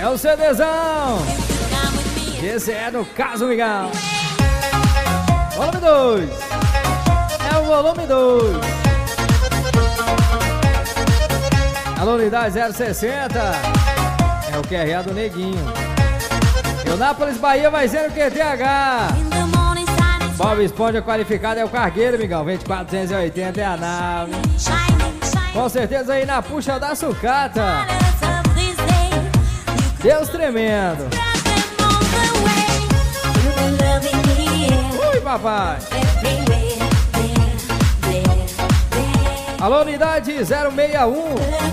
o CDzão. Esse é no caso, Miguel. Volume 2. É o volume 2. Alô, unidade 060. É o QRA do Neguinho. Eunápolis, Bahia, vai ser o QTH. Bob Esponja qualificado é o cargueiro, Migão. 2480 é a nave. Com certeza aí na puxa da sucata. Deus tremendo. Ui, papai. Alô, unidade 061.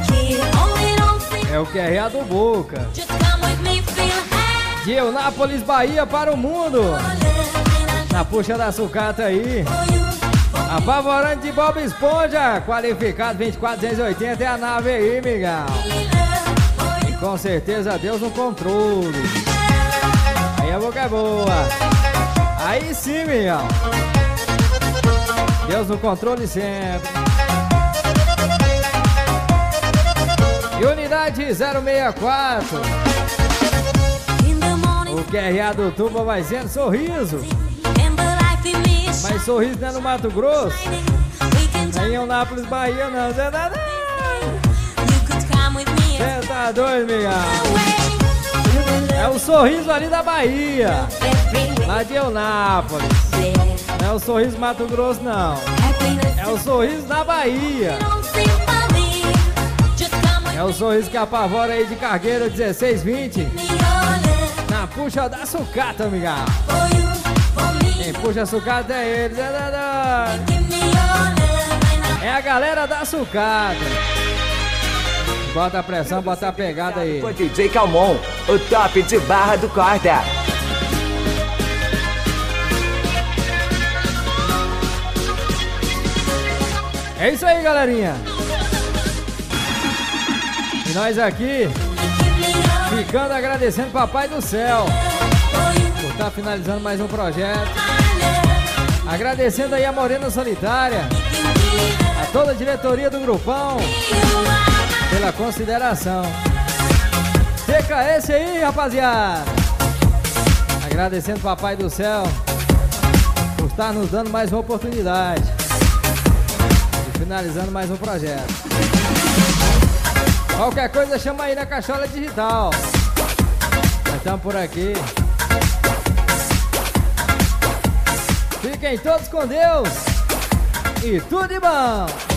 É o QRA do Boca. De Eunápolis, Bahia para o mundo. Na puxa da sucata aí. Apavorante de Bob Esponja. Qualificado 2480 é a nave aí, Miguel. E com certeza Deus no controle. Aí a boca é boa. Aí sim, Miguel. Deus no controle sempre. E unidade 064. O QRA do Tuba vai sendo Sorriso. Mas Sorriso não é no Mato Grosso. Em Eunápolis, Bahia, não. Você tá doido, Miguel? É o Sorriso ali da Bahia. Lá de Eunápolis. Não é o Sorriso Mato Grosso, não. É o Sorriso da Bahia. É o Sorriso que apavora aí de Cargueiro 1620. Na puxa da sucata, Miguel. Quem puxa a sucata é eles. É a galera da sucata. Bota a pressão, bota a pegada aí. Com DJ Calmon, o top de Barra do Corda. É isso aí, galerinha. E nós aqui, ficando agradecendo Papai do Céu por estar finalizando mais um projeto. Agradecendo aí a Morena Solitária, a toda a diretoria do Grupão, pela consideração. TKS aí, rapaziada. Agradecendo Papai do Céu por estar nos dando mais uma oportunidade. E finalizando mais um projeto. Qualquer coisa chama aí na Cachola Digital. Nós estamos por aqui. Fiquem todos com Deus. E tudo de bom.